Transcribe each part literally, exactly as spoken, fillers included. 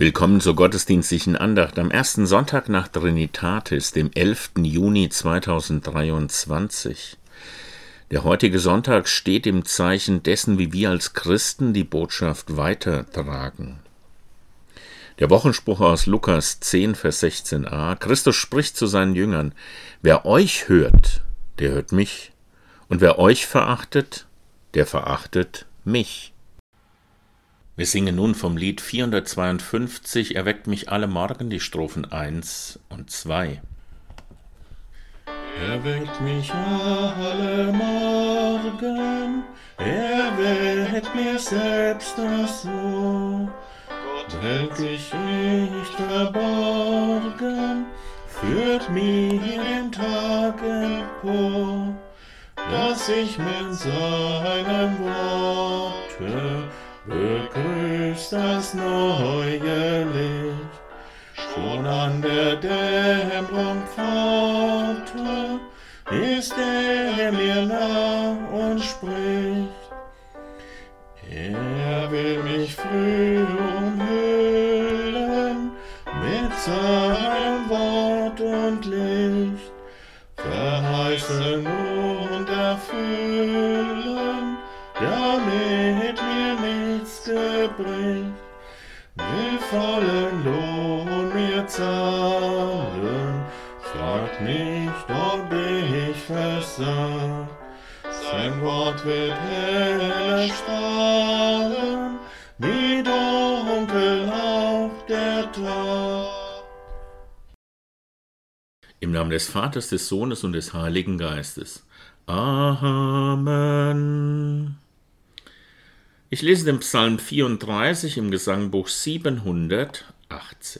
Willkommen zur gottesdienstlichen Andacht am ersten Sonntag nach Trinitatis, dem elften Juni zweitausenddreiundzwanzig. Der heutige Sonntag steht im Zeichen dessen, wie wir als Christen die Botschaft weitertragen. Der Wochenspruch aus Lukas zehn, Vers sechzehn a. Christus spricht zu seinen Jüngern: Wer euch hört, der hört mich, und wer euch verachtet, der verachtet mich. Wir singen nun vom Lied vierhundertzweiundfünfzig, Erweckt mich alle Morgen, die Strophen eins und zwei. Erweckt mich alle Morgen, erweckt mir selbst das so, Gott ich nicht verborgen, führt mir den Tag empor, dass ich mit seinem Worte begrüßt das neue Licht. Schon an der Dämmerung Pforte ist er mir nah und spricht. Er will mich früh umhüllen mit seinem Wort und Licht, verheißen und erfüllen, damit mir nichts gebricht. Will vollen Lohn mir zahlen, fragt nicht, ob ich versag. Sein Wort wird heller strahlen, wie dunkel auch der Tag. Im Namen des Vaters, des Sohnes und des Heiligen Geistes. Amen. Ich lese den Psalm vierunddreißig im Gesangbuch siebenhundertachtzehn.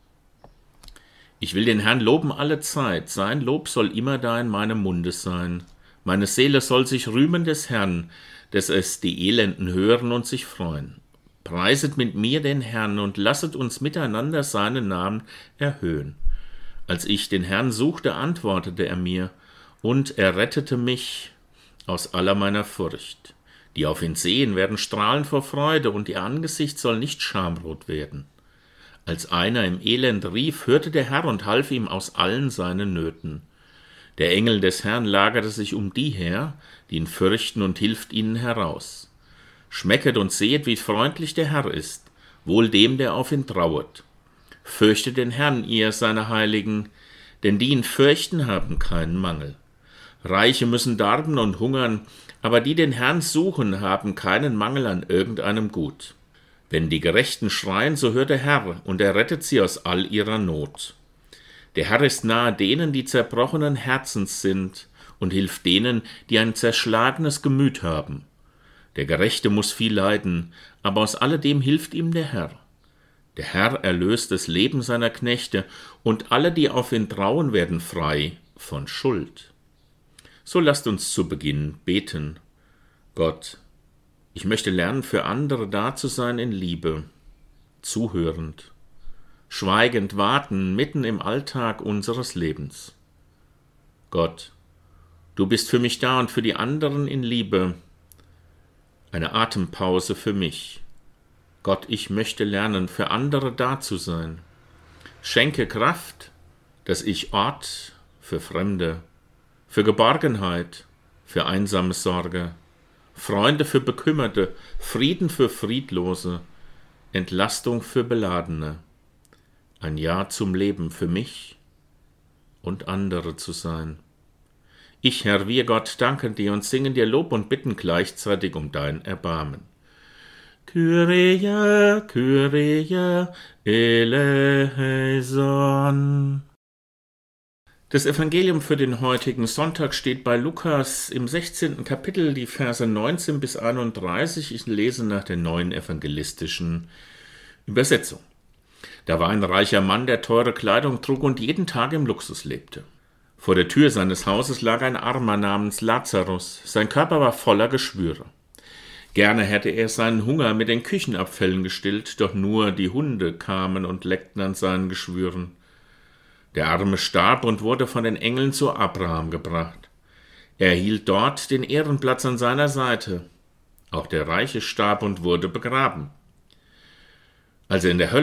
Ich will den Herrn loben alle Zeit, sein Lob soll immer da in meinem Munde sein. Meine Seele soll sich rühmen des Herrn, dass es die Elenden hören und sich freuen. Preiset mit mir den Herrn und lasset uns miteinander seinen Namen erhöhen. Als ich den Herrn suchte, antwortete er mir, und er rettete mich aus aller meiner Furcht. Die auf ihn sehen, werden strahlen vor Freude, und ihr Angesicht soll nicht schamrot werden. Als einer im Elend rief, hörte der Herr und half ihm aus allen seinen Nöten. Der Engel des Herrn lagerte sich um die her, die ihn fürchten, und hilft ihnen heraus. Schmecket und sehet, wie freundlich der Herr ist, wohl dem, der auf ihn trauert. Fürchtet den Herrn, ihr seine Heiligen, denn die ihn fürchten, haben keinen Mangel. Reiche müssen darben und hungern, aber die den Herrn suchen, haben keinen Mangel an irgendeinem Gut. Wenn die Gerechten schreien, so hört der Herr, und er rettet sie aus all ihrer Not. Der Herr ist nahe denen, die zerbrochenen Herzens sind, und hilft denen, die ein zerschlagenes Gemüt haben. Der Gerechte muss viel leiden, aber aus alledem hilft ihm der Herr. Der Herr erlöst das Leben seiner Knechte, und alle, die auf ihn trauen, werden frei von Schuld. So lasst uns zu Beginn beten. Gott, ich möchte lernen, für andere da zu sein in Liebe, zuhörend, schweigend warten mitten im Alltag unseres Lebens. Gott, du bist für mich da und für die anderen in Liebe, eine Atempause für mich. Gott, ich möchte lernen, für andere da zu sein. Schenke Kraft, dass ich Ort für Fremde, für Geborgenheit, für einsame Sorge, Freunde für Bekümmerte, Frieden für Friedlose, Entlastung für Beladene, ein Ja zum Leben für mich und andere zu sein. Ich, Herr, wir Gott, danken dir und singen dir Lob und bitten gleichzeitig um dein Erbarmen. Kyrie, Kyrie, eleison. Das Evangelium für den heutigen Sonntag steht bei Lukas im sechzehnten Kapitel, die Verse neunzehn bis einunddreißig. Ich lese nach der neuen evangelistischen Übersetzung. Da war ein reicher Mann, der teure Kleidung trug und jeden Tag im Luxus lebte. Vor der Tür seines Hauses lag ein Armer namens Lazarus. Sein Körper war voller Geschwüre. Gerne hätte er seinen Hunger mit den Küchenabfällen gestillt, doch nur die Hunde kamen und leckten an seinen Geschwüren. Der Arme starb und wurde von den Engeln zu Abraham gebracht. Er erhielt dort den Ehrenplatz an seiner Seite. Auch der Reiche starb und wurde begraben. Als er in der Hölle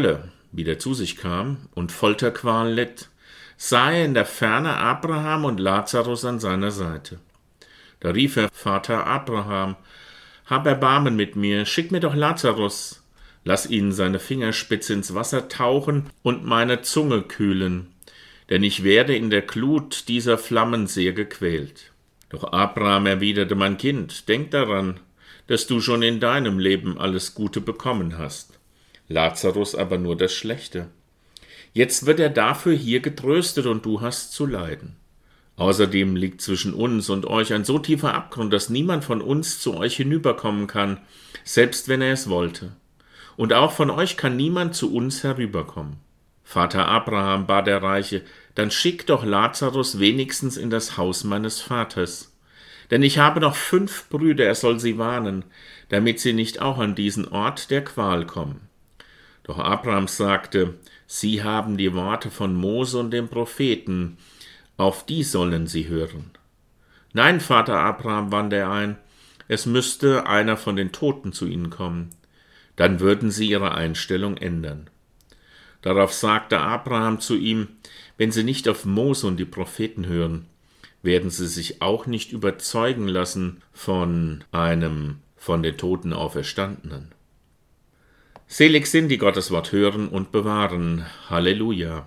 wieder zu sich kam und Folterqual litt, sah er in der Ferne Abraham und Lazarus an seiner Seite. Da rief er: Vater Abraham, hab Erbarmen mit mir, schick mir doch Lazarus, lass ihn seine Fingerspitze ins Wasser tauchen und meine Zunge kühlen, denn ich werde in der Glut dieser Flammen sehr gequält. Doch Abraham erwiderte: Mein Kind, denk daran, dass du schon in deinem Leben alles Gute bekommen hast, Lazarus aber nur das Schlechte. Jetzt wird er dafür hier getröstet und du hast zu leiden. Außerdem liegt zwischen uns und euch ein so tiefer Abgrund, dass niemand von uns zu euch hinüberkommen kann, selbst wenn er es wollte. Und auch von euch kann niemand zu uns herüberkommen. Vater Abraham, bat der Reiche, dann schick doch Lazarus wenigstens in das Haus meines Vaters. Denn ich habe noch fünf Brüder, er soll sie warnen, damit sie nicht auch an diesen Ort der Qual kommen. Doch Abraham sagte: Sie haben die Worte von Mose und dem Propheten, auf die sollen sie hören. Nein, Vater Abraham, wandte er ein, es müsste einer von den Toten zu ihnen kommen. Dann würden sie ihre Einstellung ändern. Darauf sagte Abraham zu ihm: Wenn sie nicht auf Mose und die Propheten hören, werden sie sich auch nicht überzeugen lassen von einem von den Toten Auferstandenen. Selig sind, die Gottes Wort hören und bewahren. Halleluja.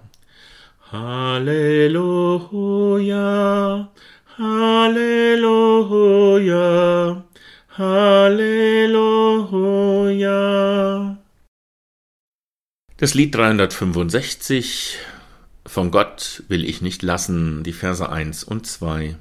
Halleluja. Halleluja. Halleluja. Das Lied dreihundertfünfundsechzig, von Gott will ich nicht lassen, die Verse eins und zwei.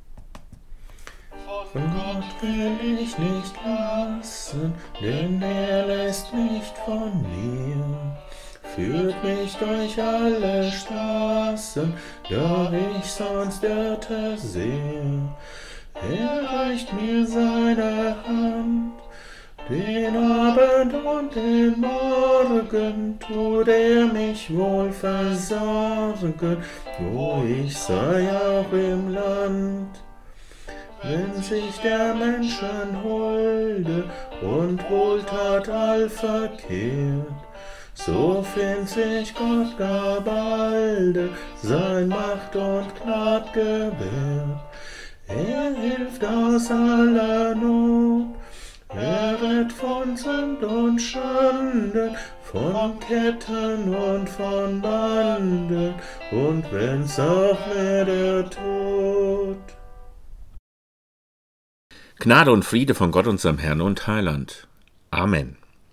Von Gott will ich nicht lassen, denn er lässt nicht von mir. Führt mich durch alle Straßen, da ich sonst irrte sehr. Er reicht mir seine Hand, den Abend und den Morgen tut er mich wohl versorgen, wo ich sei auch im Land. Wenn sich der Menschen Hulde und Wohltat all verkehrt, so find sich Gott gar balde sein Macht und Gnad gewährt. Er hilft aus aller Not, er rettet von Sünd und Schande, von Ketten und von Banden, und wenn's auch wäre der Tod. Gnade und Friede von Gott, unserem Herrn und Heiland. Amen.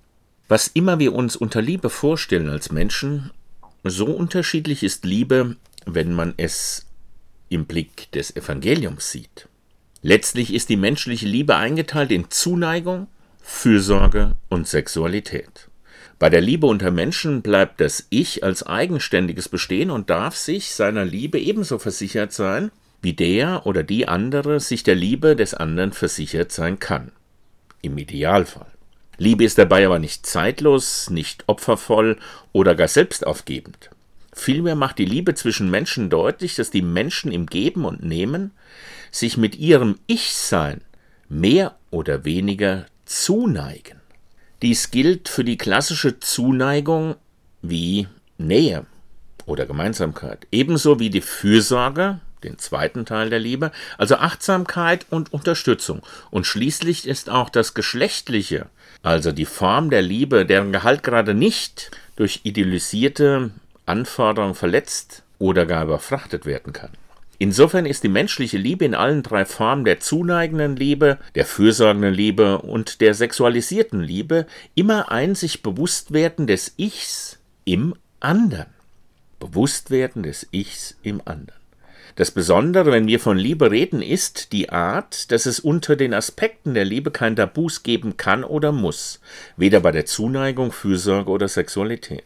Was immer wir uns unter Liebe vorstellen als Menschen, so unterschiedlich ist Liebe, wenn man es im Blick des Evangeliums sieht. Letztlich ist die menschliche Liebe eingeteilt in Zuneigung, Fürsorge und Sexualität. Bei der Liebe unter Menschen bleibt das Ich als eigenständiges bestehen und darf sich seiner Liebe ebenso versichert sein, wie der oder die andere sich der Liebe des anderen versichert sein kann. Im Idealfall. Liebe ist dabei aber nicht zeitlos, nicht opfervoll oder gar selbstaufgebend. Vielmehr macht die Liebe zwischen Menschen deutlich, dass die Menschen im Geben und Nehmen sich mit ihrem Ich-Sein mehr oder weniger zuneigen. Dies gilt für die klassische Zuneigung wie Nähe oder Gemeinsamkeit, ebenso wie die Fürsorge, den zweiten Teil der Liebe, also Achtsamkeit und Unterstützung. Und schließlich ist auch das Geschlechtliche, also die Form der Liebe, deren Gehalt gerade nicht durch idealisierte Anforderungen verletzt oder gar überfrachtet werden kann. Insofern ist die menschliche Liebe in allen drei Formen der zuneigenden Liebe, der fürsorgenden Liebe und der sexualisierten Liebe immer ein sich Bewusstwerden des Ichs im anderen. Bewusstwerden des Ichs im anderen. Das Besondere, wenn wir von Liebe reden, ist die Art, dass es unter den Aspekten der Liebe kein Tabus geben kann oder muss, weder bei der Zuneigung, Fürsorge oder Sexualität.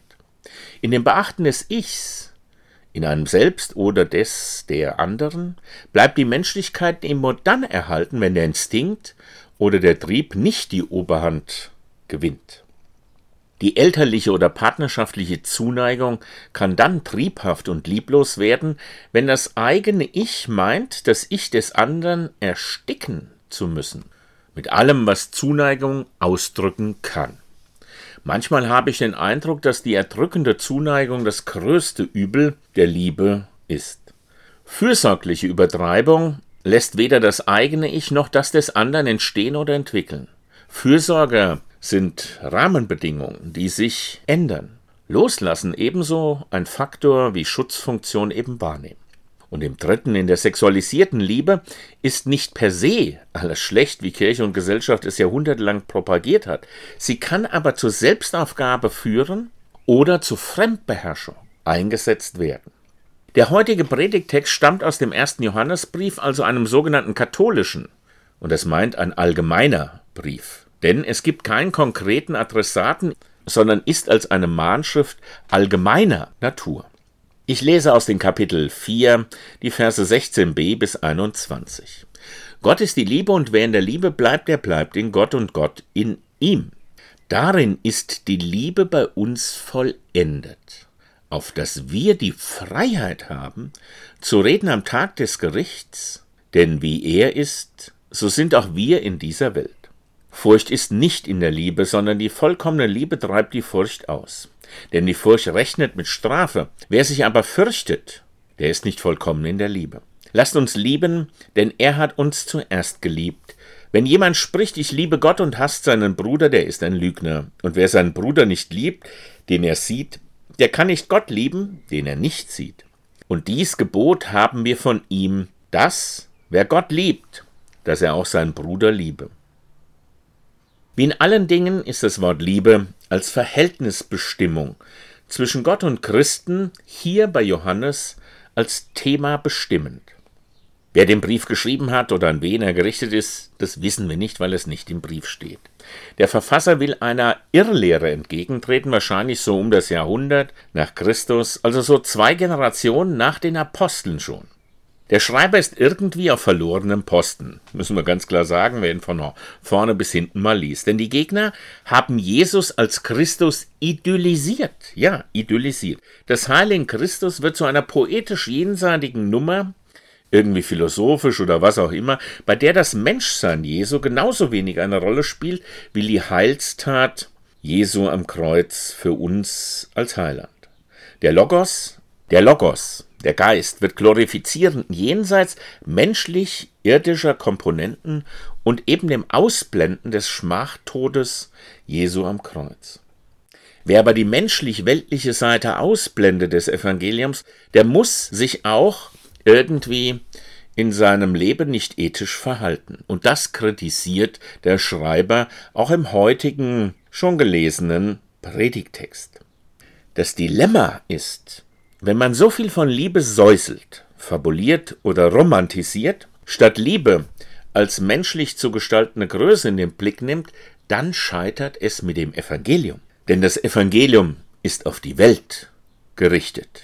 In dem Beachten des Ichs, in einem selbst oder des der anderen, bleibt die Menschlichkeit immer dann erhalten, wenn der Instinkt oder der Trieb nicht die Oberhand gewinnt. Die elterliche oder partnerschaftliche Zuneigung kann dann triebhaft und lieblos werden, wenn das eigene Ich meint, das Ich des anderen ersticken zu müssen, mit allem, was Zuneigung ausdrücken kann. Manchmal habe ich den Eindruck, dass die erdrückende Zuneigung das größte Übel der Liebe ist. Fürsorgliche Übertreibung lässt weder das eigene Ich noch das des anderen entstehen oder entwickeln. Fürsorge sind Rahmenbedingungen, die sich ändern. Loslassen ebenso ein Faktor wie Schutzfunktion eben wahrnehmen. Und im dritten, in der sexualisierten Liebe, ist nicht per se alles schlecht, wie Kirche und Gesellschaft es jahrhundertelang propagiert hat. Sie kann aber zur Selbstaufgabe führen oder zur Fremdbeherrschung eingesetzt werden. Der heutige Predigttext stammt aus dem ersten Johannesbrief, also einem sogenannten katholischen. Und das meint ein allgemeiner Brief. Denn es gibt keinen konkreten Adressaten, sondern ist als eine Mahnschrift allgemeiner Natur. Ich lese aus dem Kapitel vier die Verse sechzehn b bis einundzwanzig. Gott ist die Liebe, und wer in der Liebe bleibt, der bleibt in Gott und Gott in ihm. Darin ist die Liebe bei uns vollendet, auf dass wir die Freiheit haben, zu reden am Tag des Gerichts, denn wie er ist, so sind auch wir in dieser Welt. Furcht ist nicht in der Liebe, sondern die vollkommene Liebe treibt die Furcht aus. Denn die Furcht rechnet mit Strafe. Wer sich aber fürchtet, der ist nicht vollkommen in der Liebe. Lasst uns lieben, denn er hat uns zuerst geliebt. Wenn jemand spricht, ich liebe Gott und hasst seinen Bruder, der ist ein Lügner. Und wer seinen Bruder nicht liebt, den er sieht, der kann nicht Gott lieben, den er nicht sieht. Und dies Gebot haben wir von ihm, dass, wer Gott liebt, dass er auch seinen Bruder liebe. Wie in allen Dingen ist das Wort Liebe als Verhältnisbestimmung zwischen Gott und Christen hier bei Johannes als Thema bestimmend. Wer den Brief geschrieben hat oder an wen er gerichtet ist, das wissen wir nicht, weil es nicht im Brief steht. Der Verfasser will einer Irrlehre entgegentreten, wahrscheinlich so um das Jahrhundert nach Christus, also so zwei Generationen nach den Aposteln schon. Der Schreiber ist irgendwie auf verlorenem Posten, müssen wir ganz klar sagen, wer ihn von vorne bis hinten mal liest. Denn die Gegner haben Jesus als Christus idyllisiert. Ja, idyllisiert. Das Heil in Christus wird zu einer poetisch jenseitigen Nummer, irgendwie philosophisch oder was auch immer, bei der das Menschsein Jesu genauso wenig eine Rolle spielt, wie die Heilstat Jesu am Kreuz für uns als Heiland. Der Logos, der Logos, der Geist wird glorifizieren jenseits menschlich-irdischer Komponenten und eben dem Ausblenden des Schmachtodes Jesu am Kreuz. Wer aber die menschlich-weltliche Seite ausblendet des Evangeliums, der muss sich auch irgendwie in seinem Leben nicht ethisch verhalten. Und das kritisiert der Schreiber auch im heutigen, schon gelesenen Predigttext. Das Dilemma ist, wenn man so viel von Liebe säuselt, fabuliert oder romantisiert, statt Liebe als menschlich zu gestaltende Größe in den Blick nimmt, dann scheitert es mit dem Evangelium. Denn das Evangelium ist auf die Welt gerichtet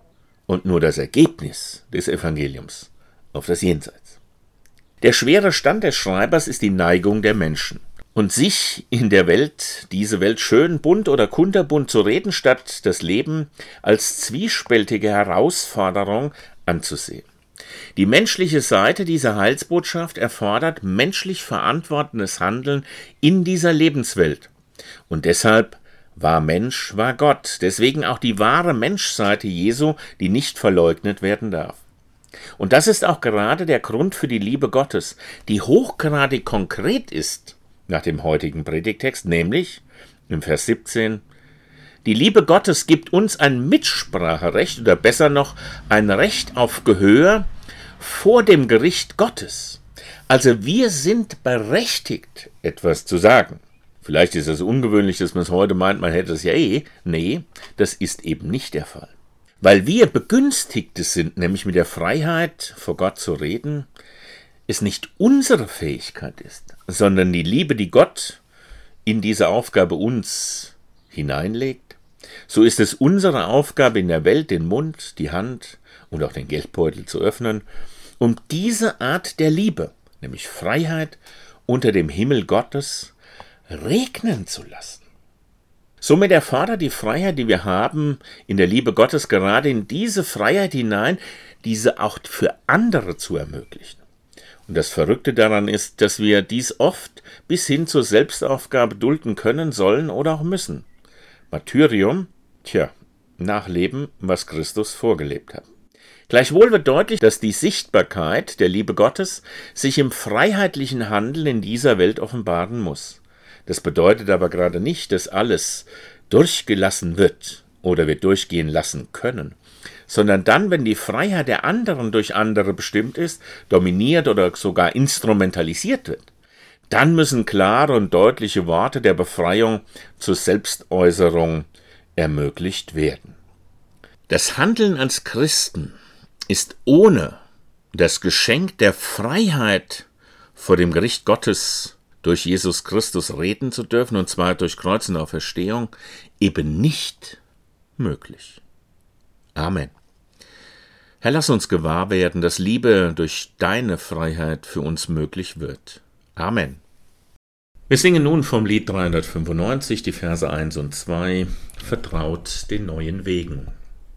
und nur das Ergebnis des Evangeliums auf das Jenseits. Der schwere Stand des Schreibers ist die Neigung der Menschen. Und sich in der Welt, diese Welt schön, bunt oder kunterbunt zu reden, statt das Leben als zwiespältige Herausforderung anzusehen. Die menschliche Seite dieser Heilsbotschaft erfordert menschlich verantwortendes Handeln in dieser Lebenswelt. Und deshalb war Mensch, war Gott. Deswegen auch die wahre Menschseite Jesu, die nicht verleugnet werden darf. Und das ist auch gerade der Grund für die Liebe Gottes, die hochgradig konkret ist, nach dem heutigen Predigtext, nämlich im Vers siebzehn, die Liebe Gottes gibt uns ein Mitspracherecht oder besser noch ein Recht auf Gehör vor dem Gericht Gottes. Also wir sind berechtigt, etwas zu sagen. Vielleicht ist es ungewöhnlich, dass man es heute meint, man hätte es ja eh. Nee, das ist eben nicht der Fall. Weil wir Begünstigte sind, nämlich mit der Freiheit, vor Gott zu reden, es nicht unsere Fähigkeit ist, sondern die Liebe, die Gott in diese Aufgabe uns hineinlegt, so ist es unsere Aufgabe in der Welt, den Mund, die Hand und auch den Geldbeutel zu öffnen, um diese Art der Liebe, nämlich Freiheit unter dem Himmel Gottes, regnen zu lassen. Somit erfordert die Freiheit, die wir haben, in der Liebe Gottes gerade in diese Freiheit hinein, diese auch für andere zu ermöglichen. Und das Verrückte daran ist, dass wir dies oft bis hin zur Selbstaufgabe dulden können, sollen oder auch müssen. Martyrium, tja, nachleben, was Christus vorgelebt hat. Gleichwohl wird deutlich, dass die Sichtbarkeit der Liebe Gottes sich im freiheitlichen Handeln in dieser Welt offenbaren muss. Das bedeutet aber gerade nicht, dass alles durchgelassen wird oder wir durchgehen lassen können, sondern dann, wenn die Freiheit der anderen durch andere bestimmt ist, dominiert oder sogar instrumentalisiert wird, dann müssen klare und deutliche Worte der Befreiung zur Selbstäußerung ermöglicht werden. Das Handeln als Christen ist ohne das Geschenk der Freiheit vor dem Gericht Gottes durch Jesus Christus reden zu dürfen, und zwar durch Kreuz und Auferstehung, eben nicht möglich. Amen. Herr, lass uns gewahr werden, dass Liebe durch deine Freiheit für uns möglich wird. Amen. Wir singen nun vom Lied dreihundertfünfundneunzig, die Verse eins und zwei, Vertraut den neuen Wegen.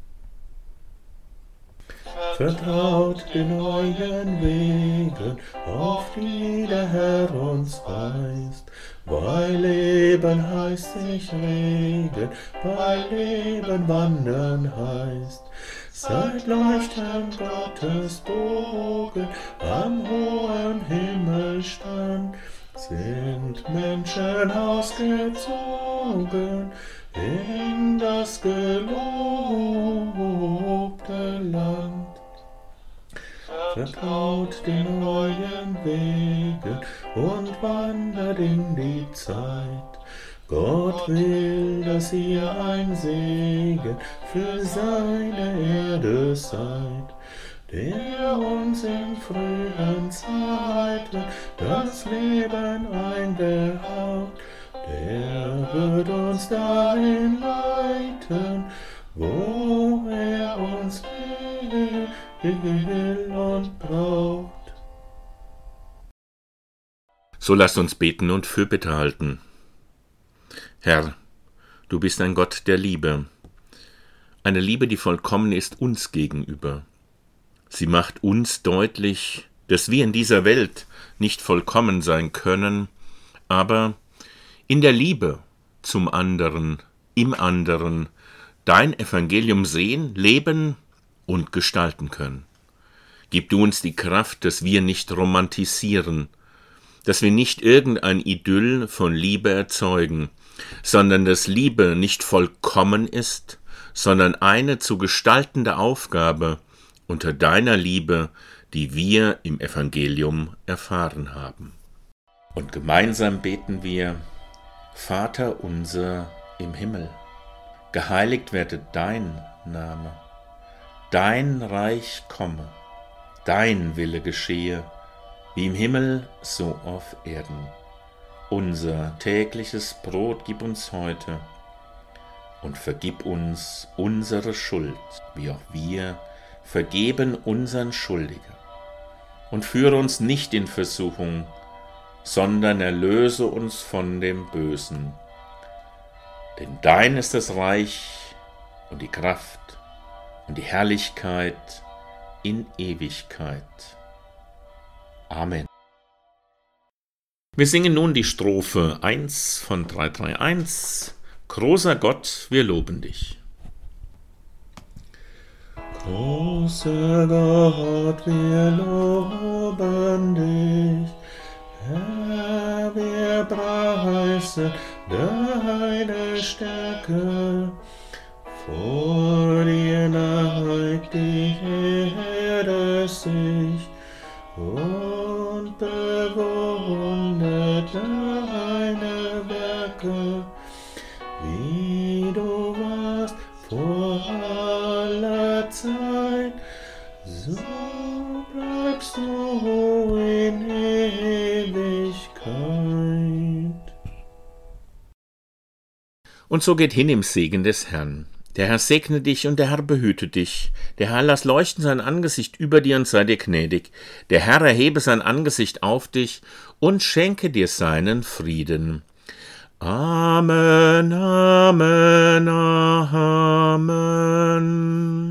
Vertraut den neuen Wegen, auf die der Herr uns weist. Bei Leben heißt sich regen, bei Leben wandern heißt. Seid Leuchten Gottes Bogen am hohen Himmelstand, sind Menschen ausgezogen in das gelobte Land. Vertraut den neuen Wegen und wandert in die Zeit. Gott will, dass ihr ein Segen für seine Erde seid, der uns in frühen Zeiten das Leben eingehaut. Der wird uns dahin leiten, wo er uns will und braucht. So lasst uns beten und Fürbitte halten. Herr, du bist ein Gott der Liebe, eine Liebe, die vollkommen ist uns gegenüber. Sie macht uns deutlich, dass wir in dieser Welt nicht vollkommen sein können, aber in der Liebe zum anderen, im anderen, dein Evangelium sehen, leben und gestalten können. Gib du uns die Kraft, dass wir nicht romantisieren, dass wir nicht irgendein Idyll von Liebe erzeugen, sondern dass Liebe nicht vollkommen ist, sondern eine zu gestaltende Aufgabe unter deiner Liebe, die wir im Evangelium erfahren haben. Und gemeinsam beten wir: Vater unser im Himmel, geheiligt werde dein Name, dein Reich komme, dein Wille geschehe, wie im Himmel, so auf Erden. Unser tägliches Brot gib uns heute und vergib uns unsere Schuld, wie auch wir vergeben unseren Schuldigen. Und führe uns nicht in Versuchung, sondern erlöse uns von dem Bösen. Denn dein ist das Reich und die Kraft und die Herrlichkeit in Ewigkeit. Amen. Wir singen nun die Strophe eins von drei drei eins. Großer Gott, wir loben dich. Großer Gott, wir loben dich. Herr, wir preisen deine Stärke. Vor dir neigt die Erde sich und bewundert deine Werke, wie du warst vor aller Zeit, so bleibst du in Ewigkeit. Und so geht hin im Segen des Herrn. Der Herr segne dich und der Herr behüte dich. Der Herr lass leuchten sein Angesicht über dir und sei dir gnädig. Der Herr erhebe sein Angesicht auf dich und schenke dir seinen Frieden. Amen, Amen, Amen.